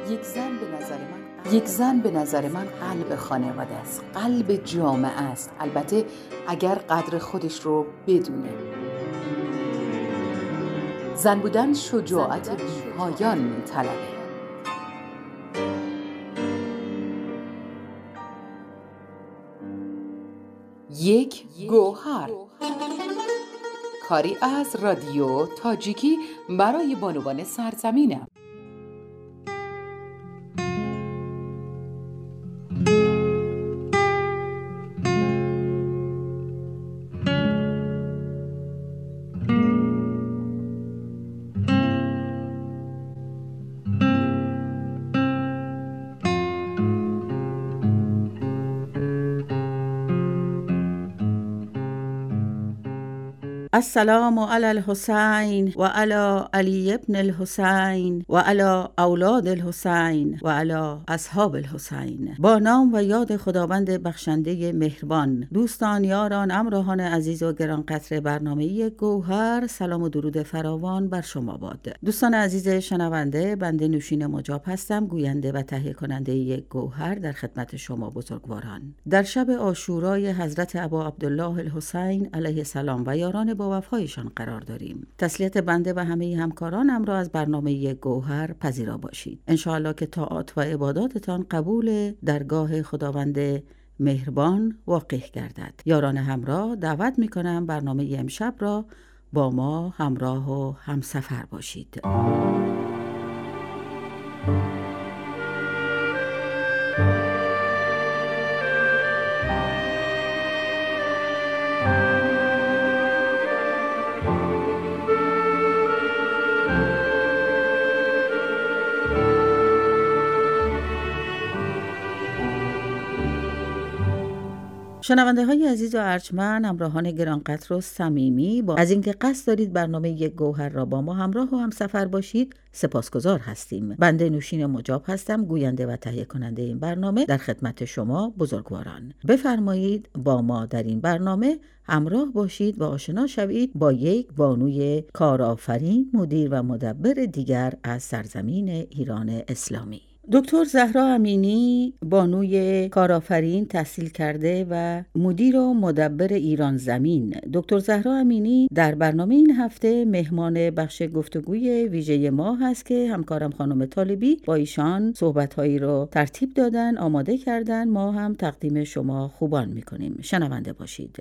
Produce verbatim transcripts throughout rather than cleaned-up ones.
یک زن به نظر من یک زن به نظر من قلب خانواده است، قلب جامعه است، البته اگر قدر خودش رو بدونه. زن بودن شجاعت بی‌پایان می‌طلبه. یک گوهر، کاری از رادیو تاجیکی برای بانوان سرزمینم. السلام علی الحسین و علی علی ابن الحسین و علی اولاد الحسین و علی اصحاب الحسین. با نام و یاد خداوند بخشنده مهربان. دوستان، یاران، همراهان عزیز و گرانقدر برنامه گوهر، سلام و درود فراوان بر شما باد. دوستان عزیز شنونده، بنده نوشین مجاب هستم، گوینده و تهیه کننده یک گوهر در خدمت شما بزرگواران. در شب عاشورای حضرت ابا عبدالله الحسین علیه السلام و یاران با وفایشان قرار داریم. تسلیت بنده و همه همکارانم را از برنامه گوهر پذیرا باشید. انشاءالله که طاعات و عباداتتان قبول درگاه خداوند مهربان واقع گردد. یاران همراه دعوت میکنم برنامه امشب را با ما همراه و همسفر باشید. شنونده های عزیز و ارجمند، همراهان گرانقدر و صمیمی، با از اینکه قصد دارید برنامه یک گوهر را با ما همراه و همسفر باشید سپاسگزار هستیم. بنده نوشین مجاب هستم، گوینده و تهیه کننده این برنامه در خدمت شما بزرگواران. بفرمایید با ما در این برنامه همراه باشید و آشنا شوید با یک بانوی کارآفرین، مدیر و مدبر دیگر از سرزمین ایران اسلامی. دکتر زهرا امینی، بانوی کارآفرین، تحصیل کرده و مدیر و مدبر ایران زمین. دکتر زهرا امینی در برنامه این هفته مهمان بخش گفتگوی ویژه ما هست که همکارم خانم طالبی با ایشان صحبت‌هایی رو ترتیب دادن، آماده کردن، ما هم تقدیم شما خوبان می‌کنیم. شنونده باشید.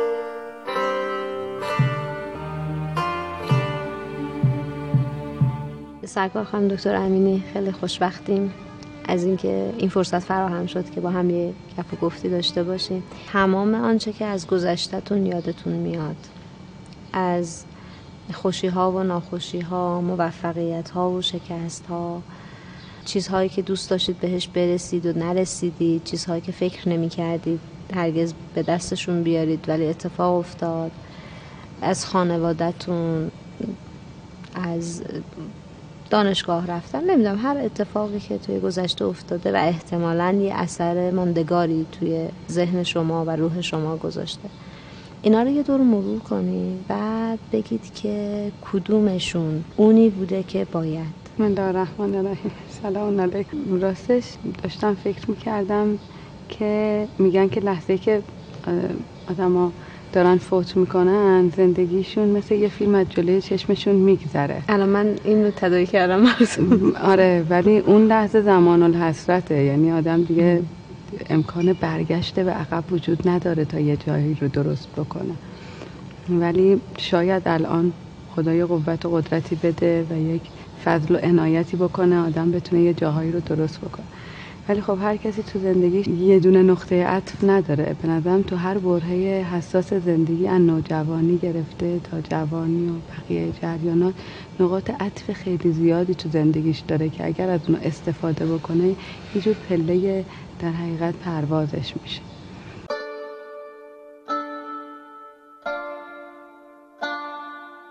سرکار خانم دکتر امینی، خیلی خوشبختیم از اینکه این فرصت فراهم شد که با هم یه گپ و گفتی داشته باشیم. تمام آنچه که از گذشته‌تون یادتون میاد، از خوشی‌ها و ناخوشی‌ها، موفقیت‌ها و شکست‌ها، چیزهایی که دوست داشتید بهش برسید و نرسیدید، چیزهایی که فکر نمی‌کردید هرگز به دستشون بیارید ولی اتفاق افتاد، از خانواده‌تون، از دانشگاه رفتن، نمیدونم، هر اتفاقی که توی گذشته افتاده و احتمالاً یه اثر ماندگاری توی ذهن شما و روح شما گذاشته، اینا رو یه دور مرور کنید، بعد بگید که کدومشون اونی بوده که باید. بسم الله الرحمن الرحیم. سلام علیکم. راستش داشتم فکر میکردم که میگن که لحظه که آدم ها دارن فوت میکنن زندگیشون مثل یه فیلم از جلوی چشمشون میگذره. الان من این رو تداعی کردم. آره، ولی اون لحظه زمان الحسرته، یعنی آدم دیگه امکان برگشت به عقب وجود نداره تا یه جایی رو درست بکنه، ولی شاید الان خدای قوت و قدرتی بده و یک فضل و عنایتی بکنه آدم بتونه یه جاهایی رو درست بکنه. ولی خب هر کسی تو زندگیش یه دونه نقطه عطف نداره. به نظرم تو هر برهه حساس زندگی، از نوجوانی گرفته تا جوانی و بقیه جریانات، نقاط عطف خیلی زیادی تو زندگیش داره که اگر از اون استفاده بکنه یه جور پله در حقیقت پروازش میشه.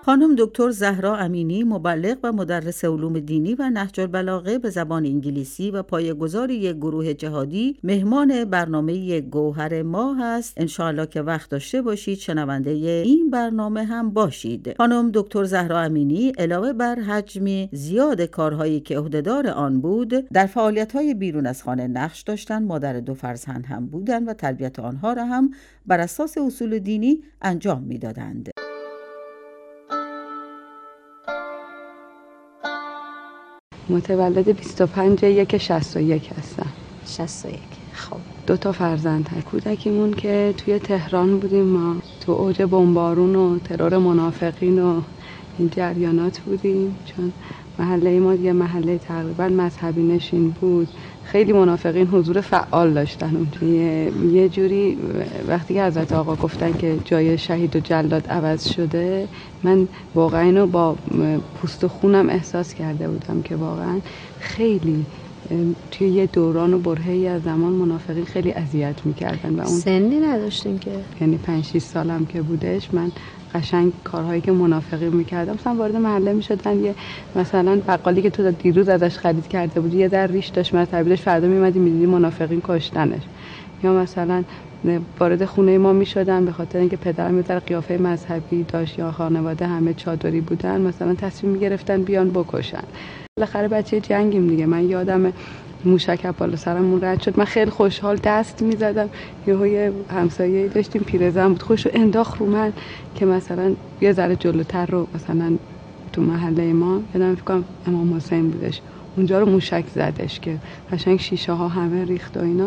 خانم دکتر زهرا امینی، مبلغ و مدرس علوم دینی و نهج البلاغه به زبان انگلیسی و پایه‌گذار یک گروه جهادی، مهمان برنامه گوهر ما هست. انشاءالله که وقت داشته باشید شنونده این برنامه هم باشید. خانم دکتر زهرا امینی علاوه بر حجم زیاد کارهایی که عهدهدار آن بود، در فعالیت‌های بیرون از خانه نقش داشتند. مادر دو فرزند هم بودند و تربیت آنها را هم بر اساس اصول دینی انجام می‌دادند. متولد بیست و پنج یک شصت و یک هستم. شصت و یک. خب دو تا فرزند هست. کودکیمون که توی تهران بودیم، ما تو اوج بمبارون و ترور منافقین و این جریانات بودیم، چون محله ما یه محله تقریبا مذهبی نشین بود. خیلی منافقین حضور فعال داشتن اونجا. یه جوری وقتی که حضرت آقا گفتن که جای شهید و جلاد عوض شده، من واقعا اینو با پوست و خونم احساس کرده بودم که واقعا خیلی توی یه دوران و برهه‌ای از زمان منافقین خیلی اذیت می‌کردن و اون سنی نداشتین که، یعنی پنج شش سالم که بودش، من قشنگ کارهایی که منافقین می‌کردم، مثلا وارد محله می‌شدن، یه مثلا بقالی که تو دیروز ازش خرید کرده بودی یه در ریش داشت مذهبیش، فردا می‌اومدی می‌دیدی منافقین کشتنش. یا مثلا وارد خونه ما می‌شدن به خاطر اینکه پدرم یه ذره قیافه مذهبی داشت یا خانواده همه چادری بودن، مثلا تصمیم می‌گرفتن بیان بکشن. بالاخره بچه جنگیم دیگه. من یادم موشک بالا سرمون رد شد، من خیلی خوشحال دست میزدم، یهو یه همسایه‌ای داشتیم پیرزن بود، خوشو انداخت رو من که مثلا یه ذره جلوتر رو مثلا تو محله ما یادم فکر کنم امام حسین بودش، اونجا رو موشک زدش که قشنگ شیشه ها همه ریخت و اینا.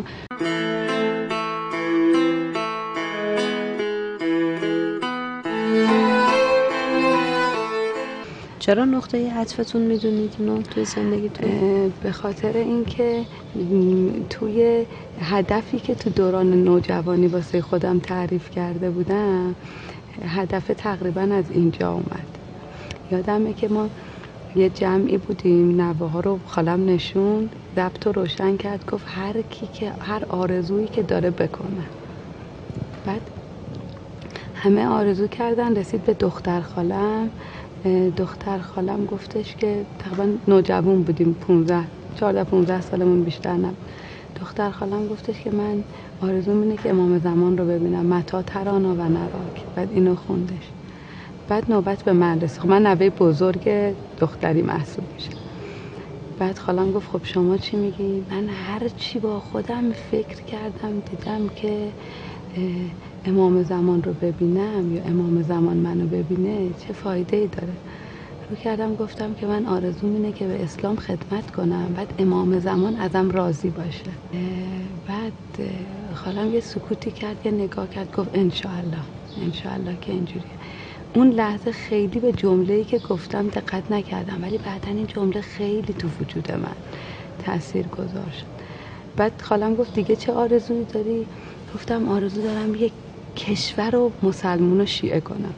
چرا نقطه عطفتون میدونید اینو توی زندگیتون؟ به خاطر اینکه توی هدفی که تو دوران نوجوانی واسه خودم تعریف کرده بودم، هدف تقریبا از اینجا اومد. یادمه که ما یه جمعی بودیم، نوه‌ها رو خالم نشون، ضبط رو روشن کرد، گفت هر کی که هر آرزویی که داره بکنه. بعد همه آرزو کردن، رسید به دختر خالم. دختر خالم گفتش که تقریبا نوجوان بودیم، پونزده چهارده پونزده سالمون بیشتر نبود. دختر خالم گفتش که من آرزوم اینه که امام زمان رو ببینم، متی ترانا و نراک. بعد اینو خوندش. بعد نوبت به من رسید. خب من نوه بزرگ دختری محسوب میشم. بعد خالم گفت خب شما چی میگی؟ من هر چی با خودم فکر کردم دیدم که امام زمان رو ببینم یا امام زمان منو ببینه چه فایده ای داره. رو کردم گفتم که من آرزوم اینه که به اسلام خدمت کنم، بعد امام زمان ازم راضی باشه. بعد خالم یه سکوتی کرد، یه نگاه کرد، گفت انشاءالله انشاءالله که اینجوریه. اون لحظه خیلی به جمله‌ای که گفتم دقت نکردم، ولی بعدن این جمله خیلی تو وجود من تأثیر گذار شد. بعد خالم گفت دیگه چه آرزویی داری؟ گفتم آرزو دارم یک کشور رو مسلمون و شیعه کنم.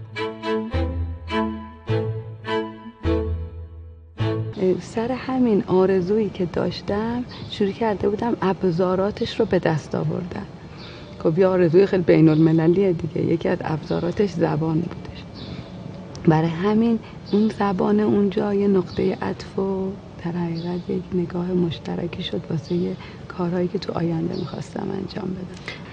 سر همین آرزویی که داشتم شروع کرده بودم ابزاراتش رو به دست آوردن. خب یه آرزوی خیلی بین المللیه دیگه، یکی از ابزاراتش زبان بودش. برای همین اون زبان اونجا یه نقطه عطف و در حقیقت یک نگاه مشترکی شد واسه یه کارهایی که تو آینده میخواستم انجام بدم.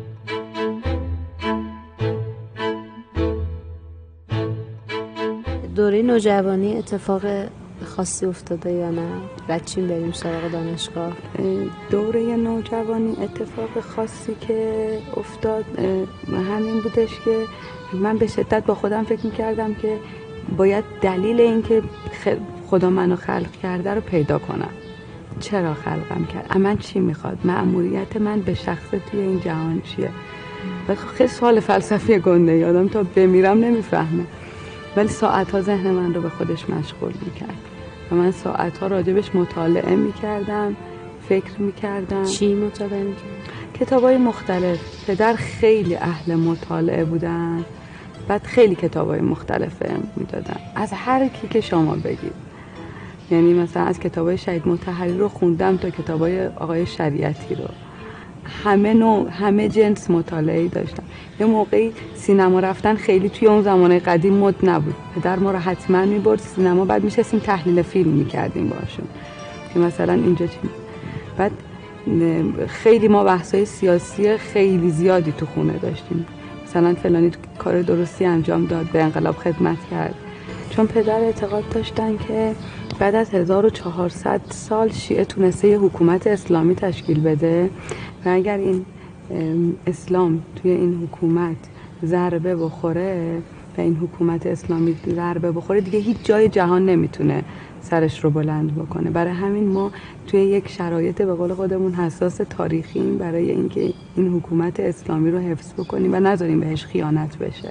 دوره نوجوانی اتفاق خاصی افتاده یا نه؟ بچیم بریم سراغ دانشگاه. دوره نوجوانی اتفاق خاصی که افتاد همین بودش که من به شدت با خودم فکر میکردم که باید دلیل این که خدا منو خلق کرده رو پیدا کنم. چرا خلقم کرد؟ من چی میخواد؟ مأموریت من به شخص توی این جهان چیه؟ و خیلی سوال فلسفی گنده، یادم تا بمیرم نمیفهمه، ولی ساعتها ذهن من رو به خودش مشغول میکرد و من ساعتها راجبش مطالعه میکردم، فکر میکردم. چی مطالعه میکردم؟ کتابای مختلف. پدر خیلی اهل مطالعه بودن، بعد خیلی کتابای مختلف میدادن از هر کی که شما بگید. یعنی مثلا از کتابای شهید مطهری رو خوندم تا کتابای آقای شریعتی رو، همه نوع همه جنس مطالعه‌ای داشتم. یه موقعی سینما رفتن خیلی توی اون زمانه قدیم مد نبود. پدر ما رو حتما می‌برد سینما، بعد می‌شستیم تحلیل فیلم می‌کردیم باشون که مثلا اینجا چی. بعد خیلی ما بحث‌های سیاسی خیلی زیادی تو خونه داشتیم. مثلا فلانی کار درستی انجام داد، به انقلاب خدمت کرد. چون پدر اعتقاد داشتن که بعد از هزار و چهارصد سال شیعه تونسته یه حکومت اسلامی تشکیل بده و اگر این اسلام توی این حکومت ضربه بخوره و این حکومت اسلامی ضربه بخوره دیگه هیچ جای جهان نمیتونه سرش رو بلند بکنه. برای همین ما توی یک شرایط به قول خودمون حساس تاریخی برای اینکه این حکومت اسلامی رو حفظ بکنیم و نذاریم بهش خیانت بشه.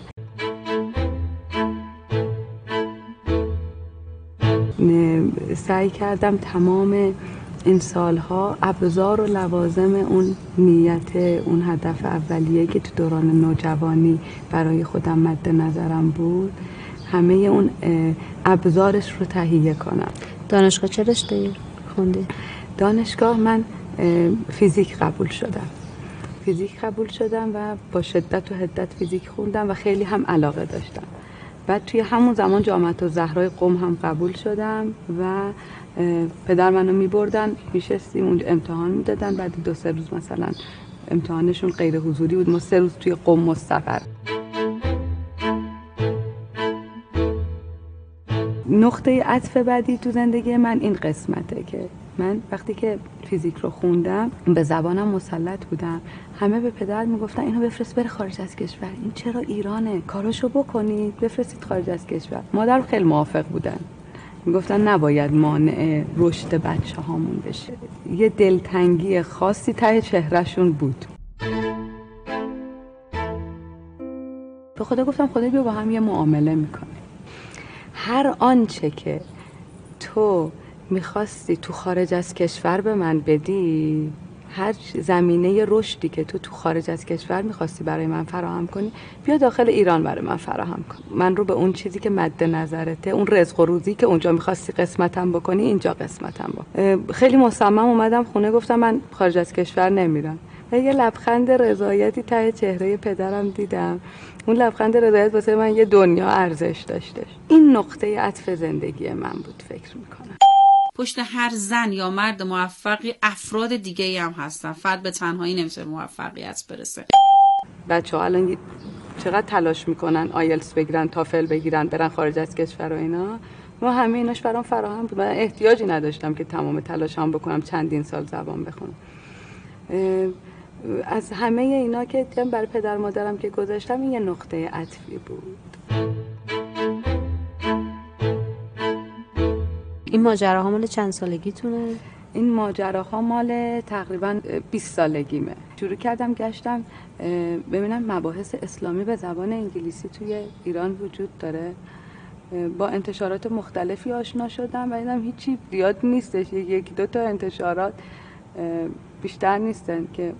سعی کردم تمام این سالها ابزار و لوازم اون نیت، اون هدف اولیه که تو دوران نوجوانی برای خودم مد نظرم بود، همه اون ابزارش رو تهیه کنم. دانشگاه چه رشته خوندی؟ دانشگاه من فیزیک قبول شدم. فیزیک قبول شدم و با شدت و حدت فیزیک خوندم و خیلی هم علاقه داشتم. بعد توی همون زمان جامعه الزهرا قم هم قبول شدم و پدر منو میبردن میشستیم اونجا امتحان میدادن. بعد دو سه روز مثلا امتحانشون غیر حضوری بود، ما سه روز توی قم مستقر. نقطه عطف بعدی تو زندگی من این قسمته که من وقتی که فیزیک رو خوندم به زبانم مسلط بودم. همه به پدر میگفتن اینو بفرست بره خارج از کشور، این چرا ایرانه، کاراشو بکنید بفرستید خارج از کشور. مادر خیلی موافق بودن، میگفتن نباید مانع رشد بچه هامون بشه. یه دلتنگی خاصی ته چهرهشون بود. به خدا گفتم خدا بیا با هم یه معامله میکنه. هر آنچه که تو میخواستی تو خارج از کشور به من بدی، هر زمینه رشدی که تو تو خارج از کشور میخواستی برای من فراهم کنی، بیا داخل ایران برای من فراهم کن. من رو به اون چیزی که مد نظرته، اون رزق و روزی که اونجا میخواستی قسمتم بکنی، اینجا قسمتم بکن. خیلی مصمم اومدم خونه گفتم من خارج از کشور نمیرم و یه لبخند رضایتی ته چهره پدرم دیدم. اون لبخند رضایت واسه من یه دنیا ارزش داشتش. این نقطه عطف زندگی من بود فکر میکنم. پشت هر زن یا مرد موفقی افراد دیگه‌ای هم هستن. فرد به تنهایی نمیشه موفقیت برسه. بچه‌ها الان چقدر تلاش میکنن آیلتس بگیرن، تافل بگیرن، برن خارج از کشور و اینا. ما همه ایناش برام فراهم بود. من احتیاجی نداشتم که تمام تلاشام بکنم چندین سال زبان بخونم. از همه اینا که دیدم برای پدر مادرم که گذاشتم، این یه نقطه عطفی بود. این ماجراها مال چند سالگیتونه؟ این ماجراها مال تقریبا بیست سالگیمه. شروع کردم گشتم ببینم مباحث اسلامی به زبان انگلیسی توی ایران وجود داره. با انتشارات مختلفی آشنا شدم و دیدم هیچی زیاد نیستش، یکی دو تا انتشارات بیشتر نیستن که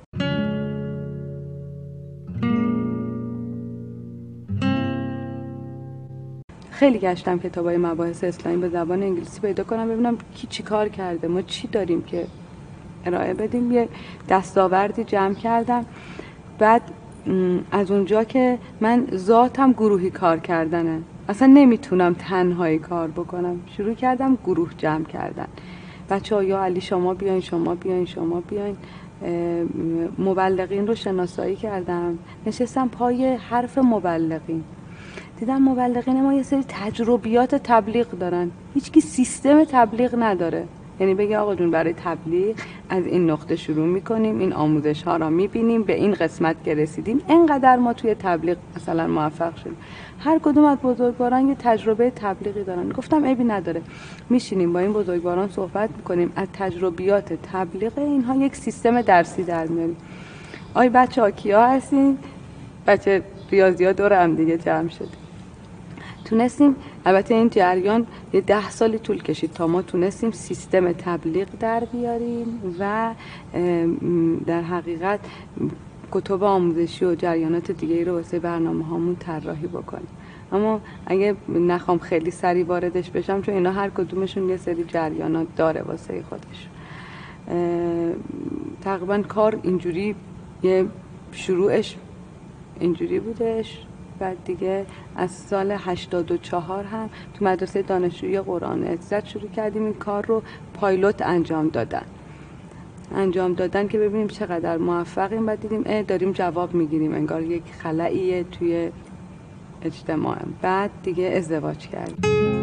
خیلی گشتم کتابای مباحث اسلامی به زبان انگلیسی پیدا کنم ببینم کی چی کار کرده، ما چی داریم که ارائه بدیم. یه دستاوردی جمع کردم. بعد از اونجا که من ذاتم گروهی کار کردنه، اصلا نمیتونم تنهایی کار بکنم، شروع کردم گروه جمع کردن. بچه‌ها یا علی شما بیاین، شما بیاین، شما بیاین. مبلغین رو شناسایی کردم، نشستم پای حرف مبلغین. دیدم مبلغین ما یه سری تجربیات تبلیغ دارن، هیچکی سیستم تبلیغ نداره. یعنی بگه آقا جون برای تبلیغ از این نقطه شروع میکنیم، این آموزش ها را میبینیم، به این قسمت که رسیدیم اینقدر ما توی تبلیغ مثلا موفق شدیم. هر کدوم از بزرگواران یه تجربه تبلیغی دارن. گفتم عیبی نداره، میشینیم با این بزرگواران صحبت میکنیم، از تجربیات تبلیغ اینها یک سیستم درسی در میاریم. آی بچه‌ها کیا هستین؟ بچه ریاضی‌ها دور هم دیگه جمع شد. تونستیم، البته این جریان یه ده سالی طول کشید تا ما تونستیم سیستم تبلیغ در بیاریم و در حقیقت کتب آموزشی و جریانات دیگه رو واسه برنامه هامون طراحی بکنیم. اما اگه نخوام خیلی سریع واردش بشم، چون اینا هر کدومشون یه سری جریانات داره واسه خودش. تقریبا کار اینجوری یه شروعش اینجوری بودش. بعد دیگه از سال هشتاد و چهار هم تو مدرسه دانشجویی قرآن عزت شروع کردیم این کار رو پایلوت انجام دادن انجام دادن که ببینیم چقدر موفقیم. بعد دیدیم اه داریم جواب میگیریم، انگار یک خلأیه توی اجتماع. بعد دیگه ازدواج کردیم.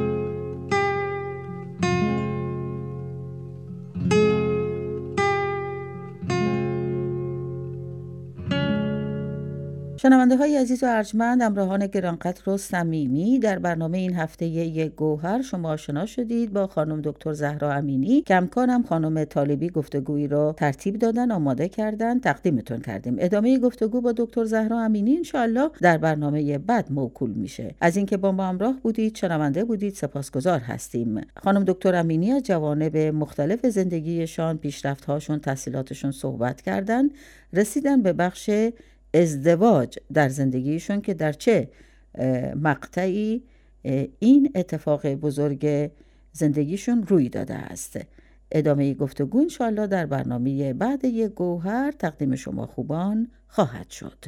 شنونده های عزیز و ارجمند، همراهان گرانقدر و صمیمی، در برنامه این هفته یک گوهر شما آشنا شدید با خانم دکتر زهرا امینی که همکارم خانم طالبی گفتگویی رو ترتیب دادن، آماده کردن، تقدیمتون کردیم. ادامه گفتگو با دکتر زهرا امینی انشاءالله در برنامه بعد موکول میشه. از اینکه با ما همراه بودید، شنونده بودید، سپاسگزار هستیم. خانم دکتر امینی از جوانب مختلف زندگیشان، پیشرفت‌هاشون، تحصیلاتشون صحبت کردن، رسیدن به بخش ازدواج در زندگیشون که در چه مقطعی این اتفاق بزرگ زندگیشون روی داده است. ادامه گفتگو انشاءالله در برنامه بعد یک گوهر تقدیم شما خوبان خواهد شد.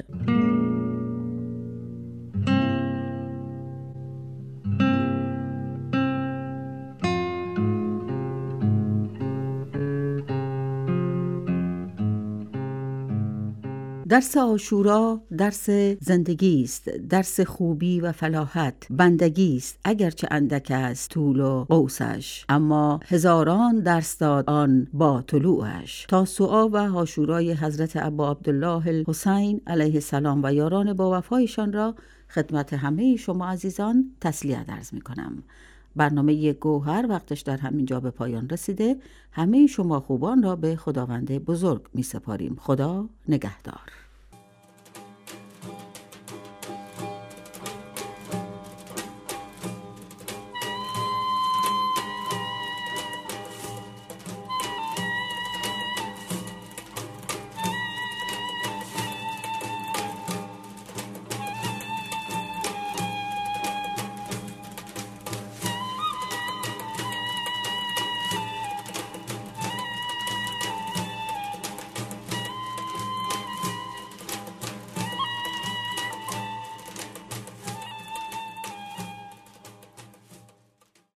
درس عاشورا درس زندگی است، درس خوبی و فلاحت، بندگی است اگرچه اندک است طول و قوسش، اما هزاران درس داد آن با طلوعش. تاسوعا و عاشورای حضرت ابا عبدالله الحسین علیه السلام و یاران با وفایشان را خدمت همه شما عزیزان تسلیت عرض می کنم. برنامه یک گوهر وقتش در همین جا به پایان رسیده. همه شما خوبان را به خداوند بزرگ می سپاریم. خدا نگهدار.